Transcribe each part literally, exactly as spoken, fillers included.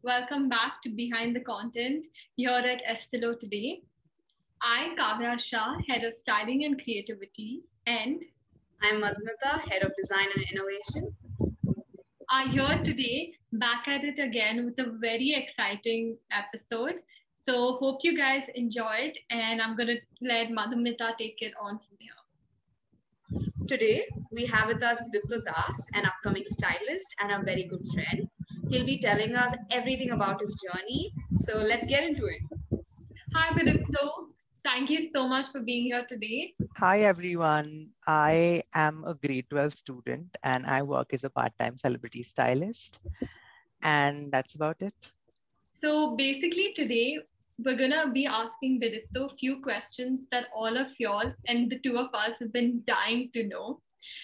Welcome back to Behind the Content here at Estilo today. I'm Kavya Shah, Head of Styling and Creativity, and I'm Madhumita, Head of Design and Innovation. are here today back at it again with a very exciting episode. So hope you guys enjoyed, and I'm going to let Madhumita take it on from here. Today, we have with us Vidipta Das, an upcoming stylist and a very good friend. He'll be telling us everything about his journey. So let's get into it. Hi, Vidipta. Thank you so much for being here today. Hi everyone, I am a grade twelve student and I work as a part-time celebrity stylist, and that's about it. So basically today we're gonna be asking Vidipto a few questions that all of y'all and the two of us have been dying to know.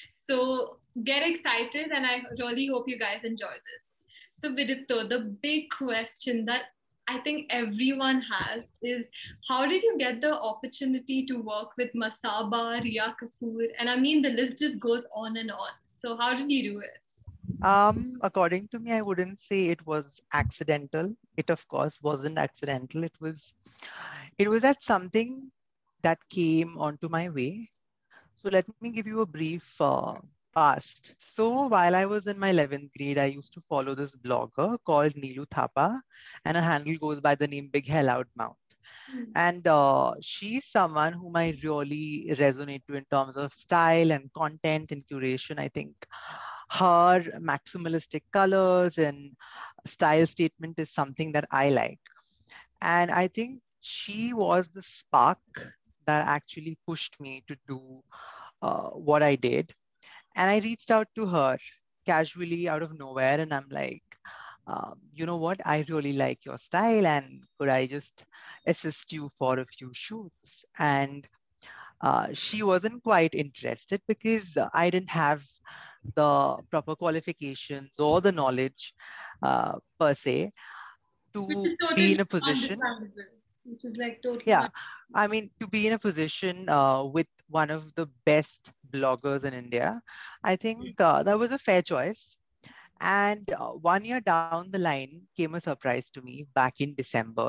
So get excited and I really hope you guys enjoy this. So Vidipto, the big question that I think everyone has is how did you get the opportunity to work with Masaba, Riya Kapoor, and I mean the list just goes on and on. So how did you do it? Um, according to me, I wouldn't say it was accidental. It of course wasn't accidental. It was, it was at something that came onto my way. So let me give you a brief uh, past. So while I was in my eleventh grade, I used to follow this blogger called Neelu Thapa, and her handle goes by the name Big Hell Out Mouth. And uh, she's someone whom I really resonate to in terms of style and content and curation. I think her maximalistic colors and style statement is something that I like. And I think she was the spark that actually pushed me to do uh, what I did. And I reached out to her casually out of nowhere. And I'm like, um, you know what? I really like your style. And could I just assist you for a few shoots? And uh, she wasn't quite interested because I didn't have the proper qualifications or the knowledge uh, per se Which to is be totally in a position. understandable. Which is like totally Yeah, I mean, to be in a position uh, with one of the best bloggers in India, I think uh, that was a fair choice. And uh, one year down the line came a surprise to me back in December.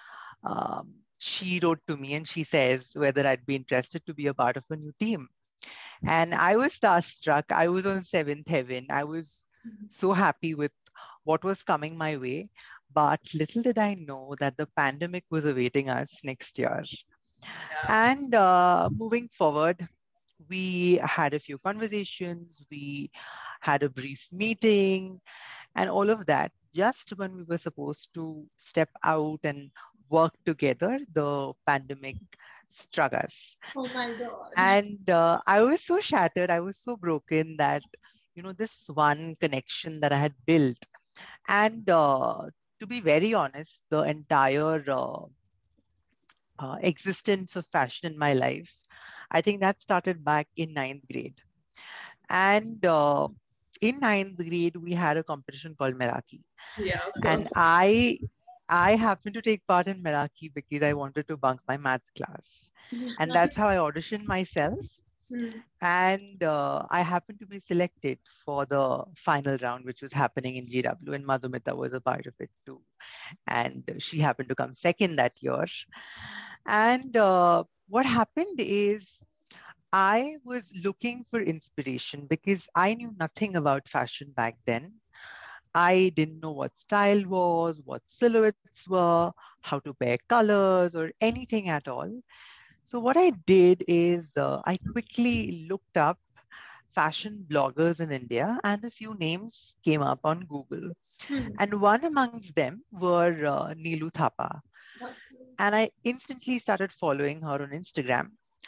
Um, she wrote to me and she says whether I'd be interested to be a part of a new team. And I was starstruck. I was on seventh heaven. I was so happy with what was coming my way. But little did I know that the pandemic was awaiting us next year. And uh, moving forward, we had a few conversations, we had a brief meeting, and all of that. Just when we were supposed to step out and work together, the pandemic struck us. Oh my God. And uh, I was so shattered, I was so broken that, you know, this one connection that I had built. And uh, to be very honest, the entire uh, uh, existence of fashion in my life, I think that started back in ninth grade. And uh, in ninth grade, we had a competition called Meraki. Yeah, of And course. I I happened to take part in Meraki because I wanted to bunk my math class. And that's how I auditioned myself. Hmm. And uh, I happened to be selected for the final round, which was happening in G W, and Madhumita was a part of it too. And she happened to come second that year. And uh, what happened is I was looking for inspiration because I knew nothing about fashion back then. I didn't know what style was, what silhouettes were, how to pair colors, or anything at all. So, what I did is uh, I quickly looked up fashion bloggers in India, and a few names came up on Google. Hmm. And one amongst them were uh, Neelu Thapa. And I instantly started following her on Instagram.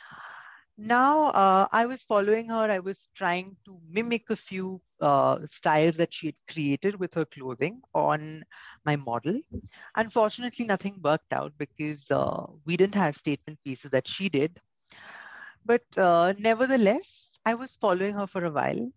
Now, uh, I was following her. I was trying to mimic a few uh, styles that she had created with her clothing on my model. Unfortunately, nothing worked out because uh, we didn't have statement pieces that she did. But uh, nevertheless, I was following her for a while.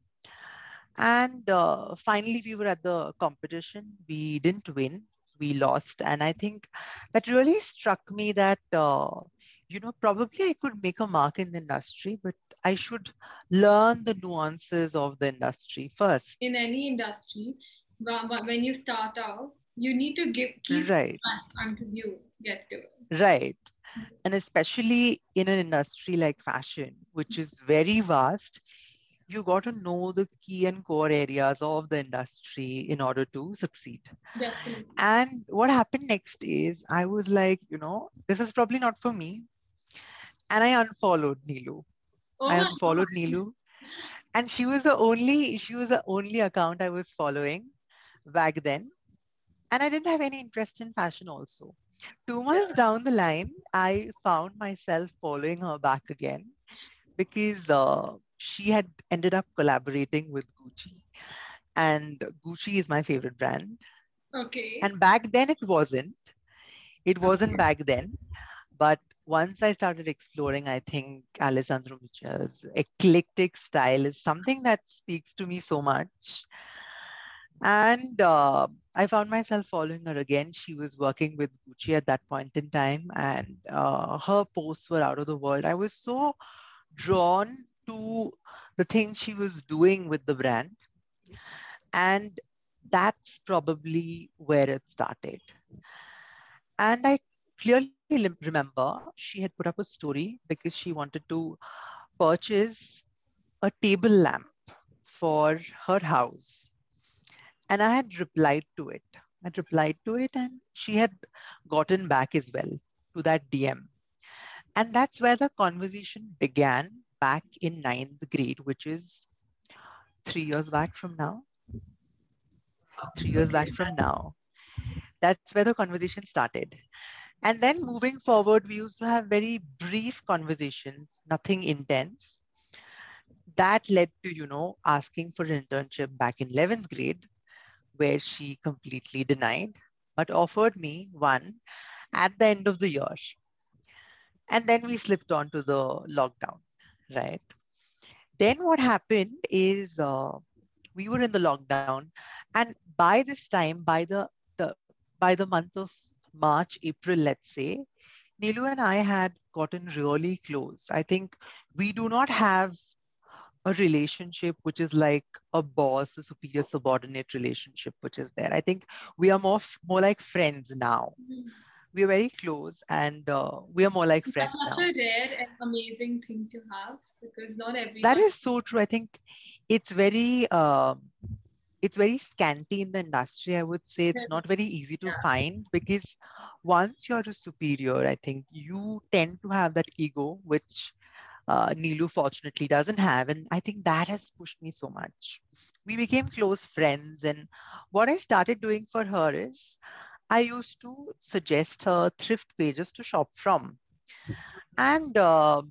And uh, finally, we were at the competition. We didn't win, we lost. And I think that really struck me that, uh, you know, probably I could make a mark in the industry, but I should learn the nuances of the industry first. In any industry, when you start out, You need to give keep Right, trying until you get to it. right. And especially in an industry like fashion, which is very vast, you got to know the key and core areas of the industry in order to succeed. Definitely. And what happened next is I was like, you know, this is probably not for me. And I unfollowed Neelu. Oh I my unfollowed Neelu. And she was the only, she was the only account I was following back then. And I didn't have any interest in fashion also. Two months down the line, I found myself following her back again because uh, she had ended up collaborating with Gucci. And Gucci is my favorite brand. God. Okay. And back then it wasn't. It wasn't back then. But once I started exploring, I think Alessandro Michia's eclectic style is something that speaks to me so much. And uh, I found myself following her again. She was working with Gucci at that point in time, and uh, her posts were out of the world. I was so drawn to the things she was doing with the brand. And that's probably where it started. And I clearly lim- remember she had put up a story because she wanted to purchase a table lamp for her house. And I had replied to it. I'd replied to it, and she had gotten back as well to that D M. And that's where the conversation began back in ninth grade, which is three years back from now. Three years Okay, back from that's now. That's where the conversation started. And then moving forward, we used to have very brief conversations, nothing intense. That led to, you know, asking for an internship back in eleventh grade, where she completely denied, but offered me one at the end of the year. And then we slipped on to the lockdown, right? Then what happened is uh, we were in the lockdown, and by this time, by the, the by the month of March, April, let's say, Nilu and I had gotten really close. I think we do not have a relationship which is like a boss, a superior subordinate relationship, which is there. I think we are more f- more like friends now. Mhm. We are very close, and uh, we are more like friends That's such now. a rare and amazing thing to have because not That everyone. is so true. I think it's very um, it's very scanty in the industry. I would say it's not very easy to yeah. find because once you're a superior, I think you tend to have that ego, which uh, Neelu fortunately doesn't have. And I think that has pushed me so much. We became close friends. And what I started doing for her is I used to suggest her thrift pages to shop from. And, uh,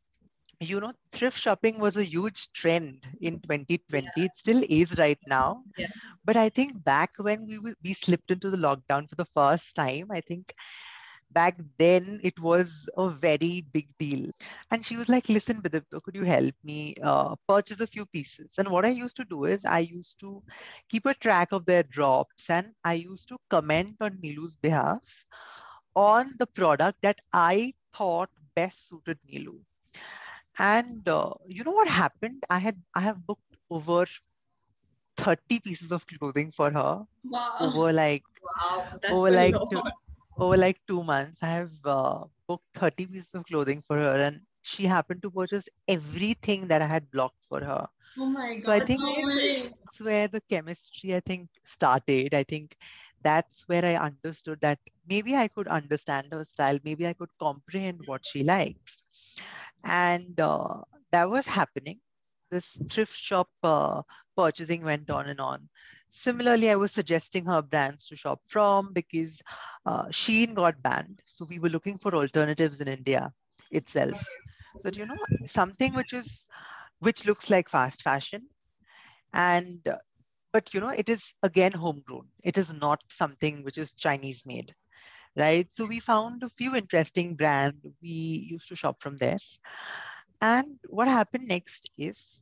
you know, thrift shopping was a huge trend in twenty twenty. Yeah, It still is right now. yeah. But I think back when we, w- we slipped into the lockdown for the first time, I think back then it was a very big deal. And she was like, listen, Bidipto, could you help me uh, purchase a few pieces? And what I used to do is I used to keep a track of their drops, and I used to comment on Nilu's behalf on the product that I thought best suited Nilu. And uh, you know what happened? I had I have booked over thirty pieces of clothing for her Wow. over like Wow, that's over a like lot. over like two months. I have uh, booked thirty pieces of clothing for her, and she happened to purchase everything that I had blocked for her. Oh my So I God. That's think amazing. Amazing. that's where the chemistry, I think, started. I think that's where I understood that maybe I could understand her style, maybe I could comprehend what she likes. And uh, that was happening. This thrift shop uh, purchasing went on and on. Similarly, I was suggesting her brands to shop from because uh, Shein got banned. So we were looking for alternatives in India itself. So, you know, something which is which looks like fast fashion, and uh, but you know, it is again homegrown. It is not something which is Chinese made, right? So we found a few interesting brands. We used to shop from there. And what happened next is,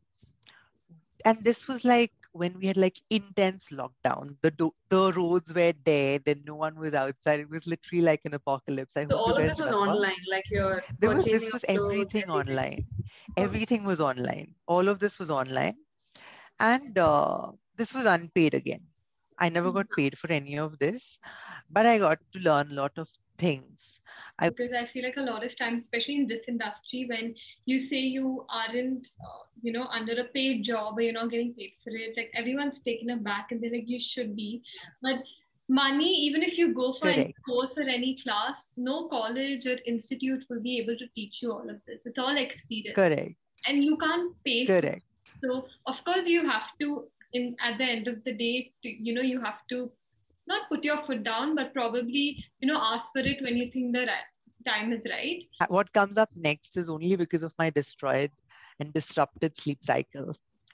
and this was like when we had like intense lockdown. The do- the roads were dead and no one was outside. It was literally like an apocalypse. I So hope you all of guys this was remember. online, like your There was purchasing this of was clothes, everything everything. online. Okay. Everything was online. All of this was online, and uh, this was unpaid again. I never got paid for any of this, but I got to learn a lot of things. I Because I feel like a lot of times, especially in this industry, when you say you aren't, uh, you know, under a paid job or you're not getting paid for it, like everyone's taken aback and they're like, you should be. But money, even if you go for any correct, course or any class, no college or institute will be able to teach you all of this. It's all experience, correct, and you can't pay for it. correct, So of course you have to, in at the end of the day, to, you know, you have to not put your foot down, but probably, you know, ask for it when you think the right time is right. Uh, What comes up next is only because of my destroyed and disrupted sleep cycle.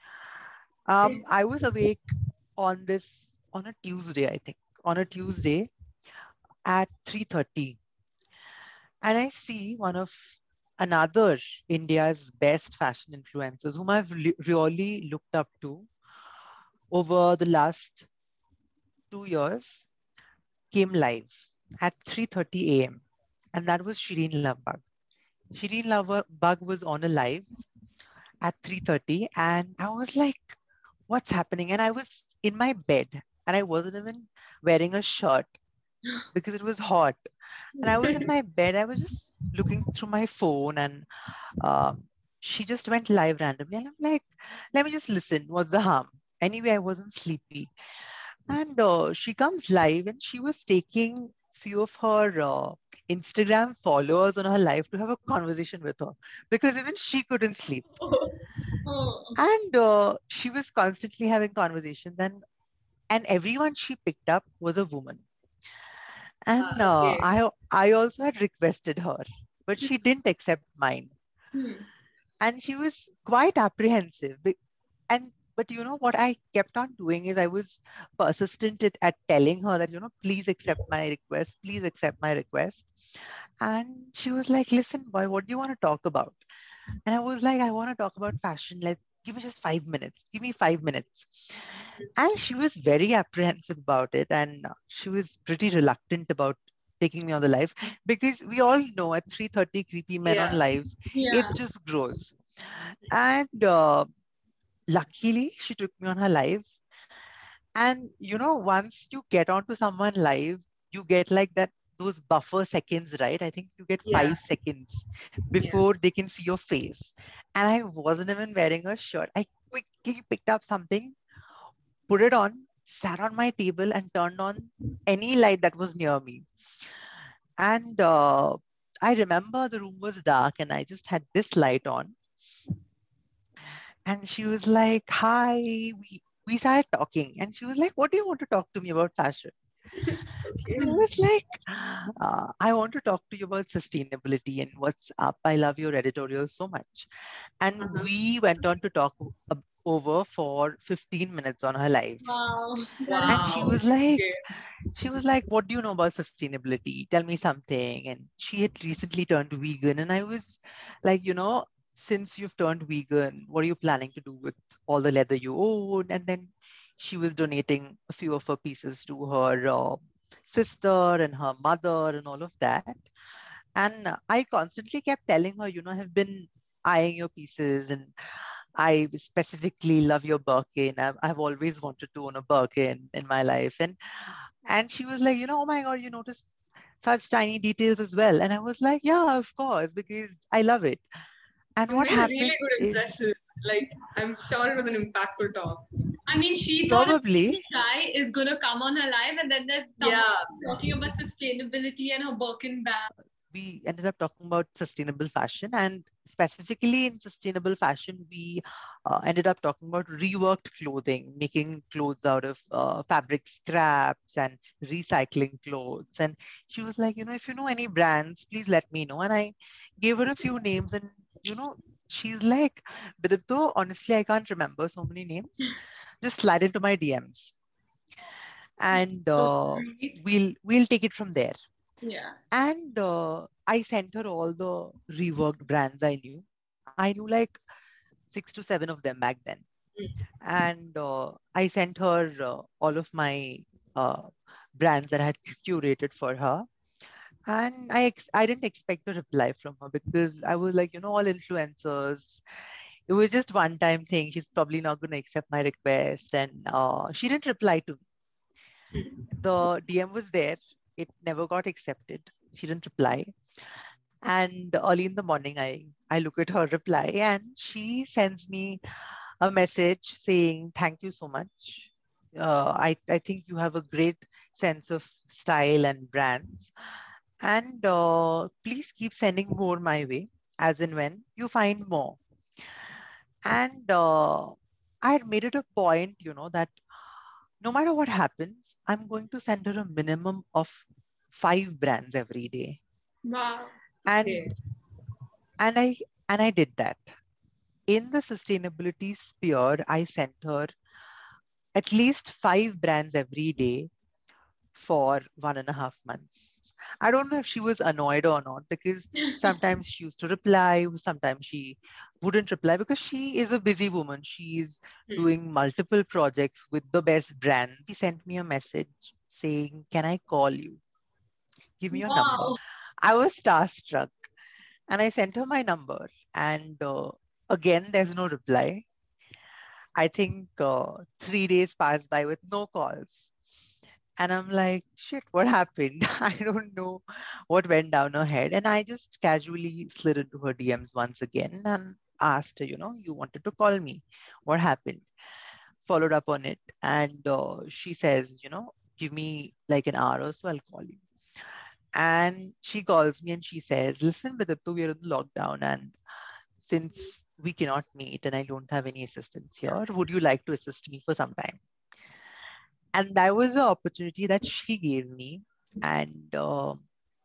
Um, I was awake on this on a Tuesday, I think, on a Tuesday at three thirty, and I see one of another India's best fashion influencers, whom I've li- really looked up to over the last two years, came live at three thirty a m. And that was Shireen Lavbag. Shireen Lavbag was on a live at three thirty, and I was like, what's happening? And I was in my bed and I wasn't even wearing a shirt because it was hot. And I was in my bed, I was just looking through my phone, and um, she just went live randomly. And I'm like, let me just listen. What's the harm? Anyway, I wasn't sleepy. And uh, she comes live and she was taking few of her uh, Instagram followers on her live to have a conversation with her because even she couldn't sleep. Oh, And uh, she was constantly having conversations, and and everyone she picked up was a woman. And Uh, uh, okay. I I also had requested her, but she didn't accept mine. hmm. And she was quite apprehensive. Be- And but you know what I kept on doing is I was persistent at, at telling her that, you know, please accept my request, please accept my request. And she was like, listen, boy, what do you want to talk about? And I was like, I want to talk about fashion. Let give me just five minutes. Give me five minutes. And she was very apprehensive about it, and uh, she was pretty reluctant about taking me on the live because we all know at three thirty creepy men on Yeah. lives, Yeah. it's just gross. And uh, luckily, she took me on her live. And you know, once you get onto someone live, you get like that those buffer seconds, right? I think you get Yeah. five seconds Yeah. before they can see your face. And I wasn't even wearing a shirt. I quickly picked up something, put it on, sat on my table, and turned on any light that was near me. And uh, I remember the room was dark, and I just had this light on. And she was like, "Hi." We we started talking, and she was like, "What do you want to talk to me about fashion?" Okay. And I was like, uh, "I want to talk to you about sustainability and what's up. I love your editorial so much." And Uh-huh. we went on to talk o- over for fifteen minutes on her live. Wow. That is And she Wow. was like, Okay. she was like, what do you know about sustainability? Tell me something. And she had recently turned vegan. And I was like, you know, since you've turned vegan, what are you planning to do with all the leather you own? And then she was donating a few of her pieces to her uh, sister and her mother and all of that. And I constantly kept telling her, you know, I have been eyeing your pieces, and I specifically love your Birkin. I've, I've always wanted to own a Birkin in my life. And and she was like, you know, oh my God, you noticed such tiny details as well. And I was like, yeah, of course, because I love it. And You what made a really happened good is impression. Like, I'm sure it was an impactful talk. I mean, she thought a probably guy is gonna come on her live, and then there's someone Yeah. talking about sustainability and her Birkin bag. we ended up talking about sustainable fashion, and specifically in sustainable fashion we uh, ended up talking about reworked clothing, making clothes out of uh, fabric scraps and recycling clothes. And she was like, you know, if you know any brands, please let me know. And I gave her a few names, and you know, she's like, Bidipto, honestly, I can't remember so many names. Just slide into my D Ms, and So uh, sweet. we'll we'll take it from there. Yeah. And uh, I sent her all the reworked brands I knew. I knew like six to seven of them back then. And uh, I sent her uh, all of my uh, brands that I had curated for her. And I ex- I didn't expect a reply from her because I was like, you know, all influencers. It was just one time thing. She's probably not going to accept my request. And uh, she didn't reply to me. The D M was there. It never got accepted. She didn't reply. And early in the morning, I, I look at her reply and she sends me a message saying, thank you so much. Uh, I, I think you have a great sense of style and brands. And uh, please keep sending more my way as and when you find more. And uh, I had made it a point, you know, that no matter what happens, I'm going to send her a minimum of five brands every day. Wow. And Okay. and I and I did that. In the sustainability sphere, I sent her at least five brands every day for one and a half months. I don't know if she was annoyed or not, because sometimes she used to reply, sometimes she wouldn't reply, because she is a busy woman. She is Hmm. doing multiple projects with the best brands. She sent me a message saying, can I call you? Give me your Wow. number. I was starstruck and I sent her my number. And uh, again, there's no reply. I think uh, three days passed by with no calls. And I'm like, shit, what happened? I don't know what went down her head. And I just casually slid into her D Ms once again and asked her, you know, you wanted to call me. What happened? Followed up on it. And uh, she says, you know, give me like an hour or so, I'll call you. And she calls me and she says, listen, Vidipta, we're in lockdown. And since we cannot meet and I don't have any assistance here, would you like to assist me for some time? And that was the opportunity that she gave me. And uh,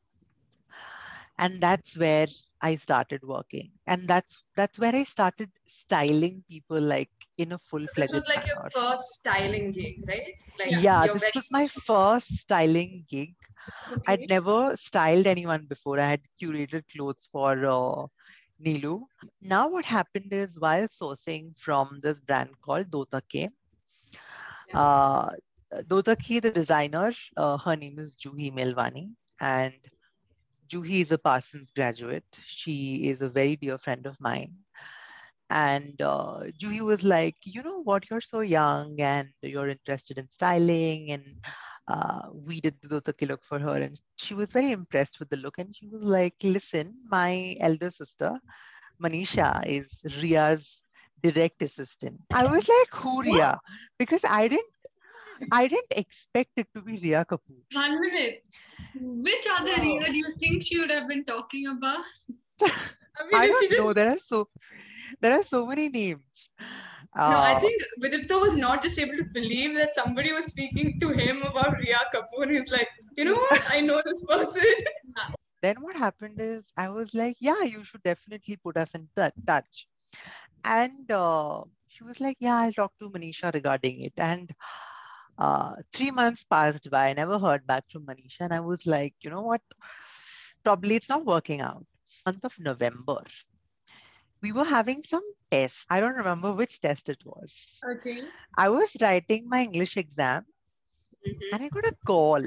and that's where I started working. And that's that's where I started styling people like in a So this was full-fledged like your manner. first styling gig, right? Like Yeah, your this very was my first one. first styling gig. Okay. I'd never styled anyone before. I had curated clothes for uh, Neelu. Now what happened is, while sourcing from this brand called Dotake, Yeah. uh, Dotake, the designer, uh, her name is Juhi Melwani, and Juhi is a Parsons graduate. She is a very dear friend of mine. And uh, Juhi was like, you know what, you're so young and you're interested in styling. And uh, we did the Dotaki look for her. And she was very impressed with the look. And she was like, listen, my elder sister, Manisha, is Ria's direct assistant. I was like, who Ria? Because I didn't I didn't expect it to be Ria Kapoor. One minute. Which other Wow. Ria do you think she would have been talking about? I mean, I if she don't just know. There are so there are so many names. no, I Uh, think Vidipta was not just able to believe that somebody was speaking to him about Riya Kapoor. He's like, you know what? I know this person. then what happened is I was like, yeah, you should definitely put us in t- touch. And uh, she was like, yeah, I'll talk to Manisha regarding it. And uh, three months passed by. I never heard back from Manisha. And I was like, you know what? Probably it's not working out. Month of November, we were having some test. I don't remember which test it was. Okay. I was writing my English exam Mhm. and I got a call.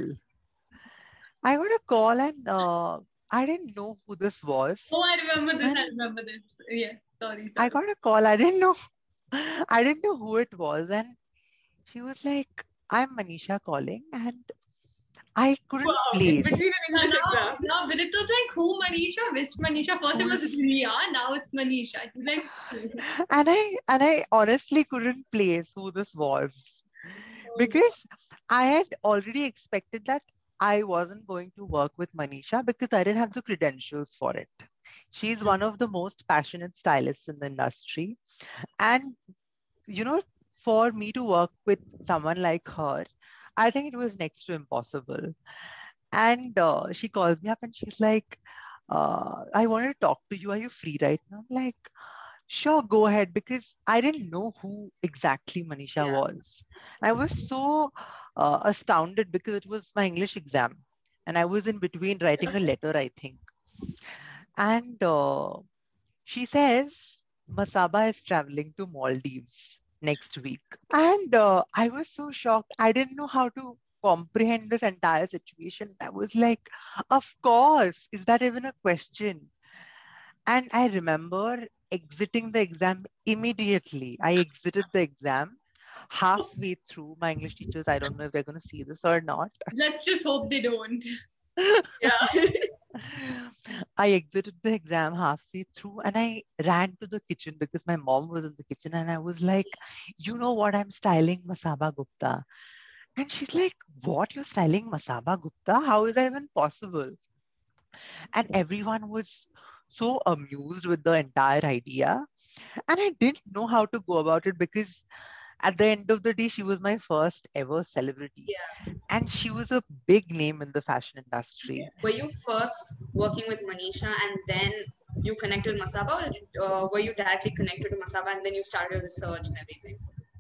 I got a call and uh, I didn't know who this was. Oh, I remember this. I And remember this. Yeah. Sorry. I Sorry. got a call. I didn't know. I didn't know who it was. And she was like, I'm Manisha calling. And I couldn't Wow, in place between an Now, English now, exam. now Vidipta's like, who Manisha? Which Manisha? First it was who's. Ria. Now it's Manisha. He's like, And I and I honestly couldn't place who this was, because I had already expected that I wasn't going to work with Manisha because I didn't have the credentials for it. She's one of the most passionate stylists in the industry. And, you know, for me to work with someone like her, I think it was next to impossible. And uh, she calls me up and she's like, uh, I want to talk to you. Are you free right now? I'm like, sure, go ahead, because I didn't know who exactly Manisha Yeah. was. I was so uh, astounded because it was my English exam and I was in between writing a letter, I think. And uh, she says, Masaba is traveling to Maldives next week. And uh, I was so shocked. I didn't know how to comprehend this entire situation. I was like, of course, is that even a question? And I remember exiting the exam immediately. I exited the exam, halfway through, my English teachers, I don't know if they're going to see this or not. Let's just hope they don't. Yeah. I exited the exam halfway through and I ran to the kitchen because my mom was in the kitchen and I was like, you know what, I'm styling Masaba Gupta. And she's like, what, you're styling Masaba Gupta? How is that even possible? And everyone was so amused with the entire idea. And I didn't know how to go about it because at the end of the day, she was my first ever celebrity. Yeah. And she was a big name in the fashion industry. Were you first working with Manisha and then you connected with Masaba, or uh, were you directly connected to Masaba and then you started research and everything?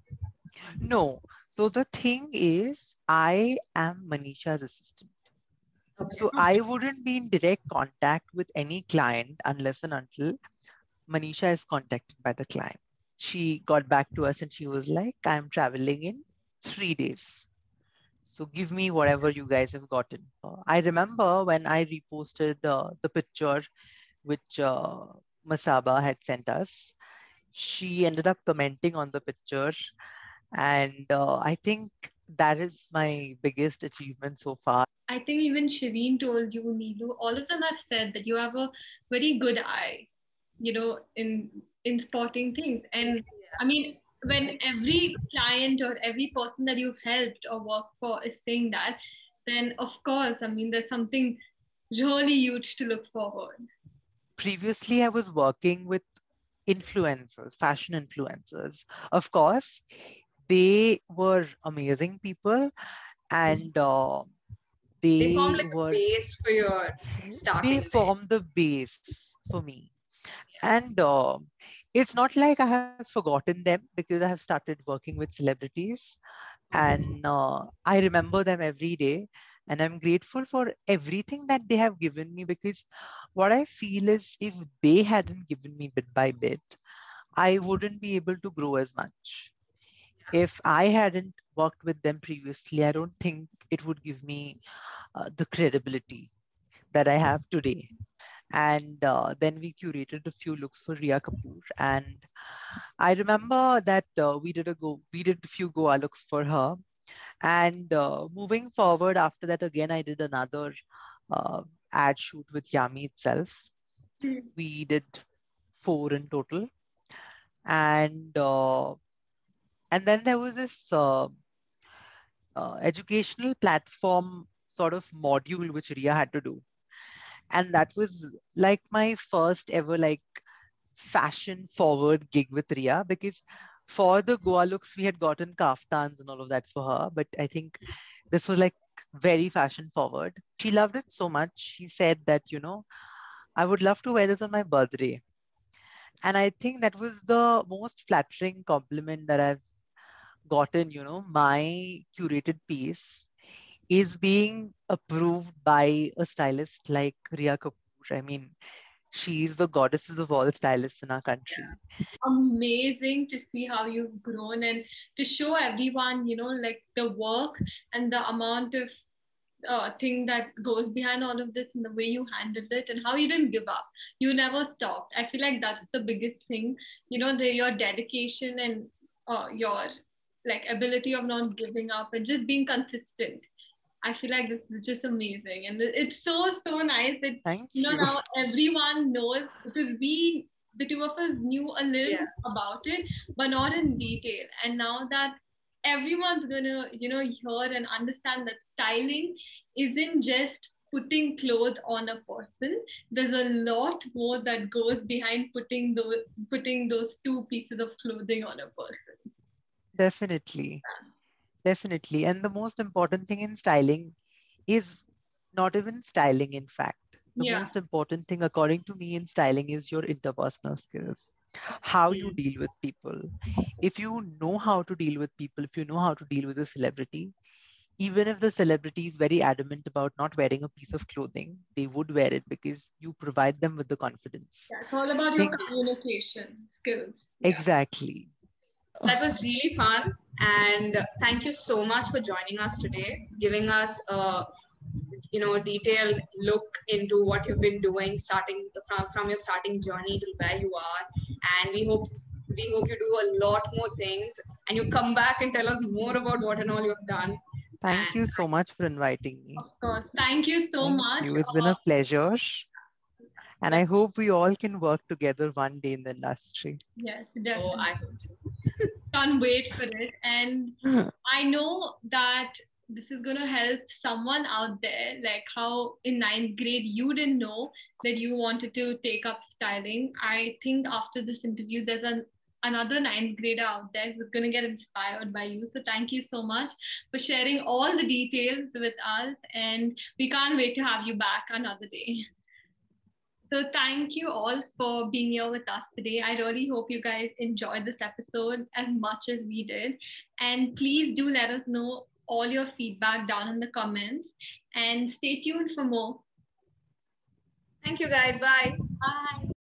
No. So the thing is, I am Manisha's assistant. Okay. So I wouldn't be in direct contact with any client unless and until Manisha is contacted by the client. She got back to us and she was like, I'm traveling in three days. So give me whatever you guys have gotten. Uh, I remember when I reposted uh, the picture which uh, Masaba had sent us, she ended up commenting on the picture. And uh, I think that is my biggest achievement so far. I think even Shireen told you, Neelu, all of them have said that you have a very good eye, you know, in in spotting things. And Yeah. I mean, when every client or every person that you've helped or worked for is saying that, then of course, I mean, there's something really huge to look forward. Previously, I was working with influencers, fashion influencers. Of course, they were amazing people and uh, They they formed like a were base for your starting, they right? formed the base for me. Yeah. And uh, it's not like I have forgotten them because I have started working with celebrities Obviously. and uh, I remember them every day. And I'm grateful for everything that they have given me because what I feel is if they hadn't given me bit by bit, I wouldn't be able to grow as much. If I hadn't worked with them previously, I don't think it would give me uh, the credibility that I have today. And uh, then we curated a few looks for Riya Kapoor. And I remember that uh, we did a go, we did a few Goa looks for her. And uh, moving forward after that, again, I did another uh, ad shoot with Yami itself. Mm. We did four in total. And uh, and then there was this uh, uh, educational platform sort of module which Ria had to do. And that was like my first ever like fashion forward gig with Ria because for the Goa looks, we had gotten kaftans and all of that for her. But I think this was like very fashion forward. She loved it so much. She said that, you know, I would love to wear this on my birthday. And I think that was the most flattering compliment that I've gotten, you know, my curated piece is being approved by a stylist like Riya Kapoor. I mean, she's the goddesses of all stylists in our country. Amazing to see how you've grown and to show everyone, you know, like the work and the amount of uh, thing that goes behind all of this and the way you handled it and how you didn't give up. You never stopped. I feel like that's the biggest thing, you know, the your dedication and uh, your like ability of not giving up and just being consistent. I feel like this is just amazing. And it's so, so nice that, Thank you know, you. now everyone knows because we, the two of us knew a little Yeah. bit about it, but not in detail. And now that everyone's going to, you know, hear and understand that styling isn't just putting clothes on a person. There's a lot more that goes behind putting those, putting those two pieces of clothing on a person. Definitely. Definitely. And the most important thing in styling is not even styling, in fact. The Yeah. most important thing, according to me, in styling is your interpersonal skills, how you Mm. deal with people. If you know how to deal with people, if you know how to deal with a celebrity, even if the celebrity is very adamant about not wearing a piece of clothing, they would wear it because you provide them with the confidence. Yeah, it's all about your Think communication skills. Yeah. exactly. That was really fun. And thank you so much for joining us today, giving us a you know detailed look into what you've been doing starting from, from your starting journey to where you are. And we hope we hope you do a lot more things and you come back and tell us more about what and all you've done. Thank And you so much for inviting me. Of course. Thank you so Thank much. you. It's been a pleasure. And I hope we all can work together one day in the industry. Yes, definitely. Oh, I hope so. Can't wait for it. And I know that this is going to help someone out there, like how in ninth grade you didn't know that you wanted to take up styling. I think after this interview, there's an another ninth grader out there who's going to get inspired by you. So thank you so much for sharing all the details with us, and we can't wait to have you back another day. So thank you all for being here with us today. I really hope you guys enjoyed this episode as much as we did. And please do let us know all your feedback down in the comments, and stay tuned for more. Thank you guys. Bye. Bye.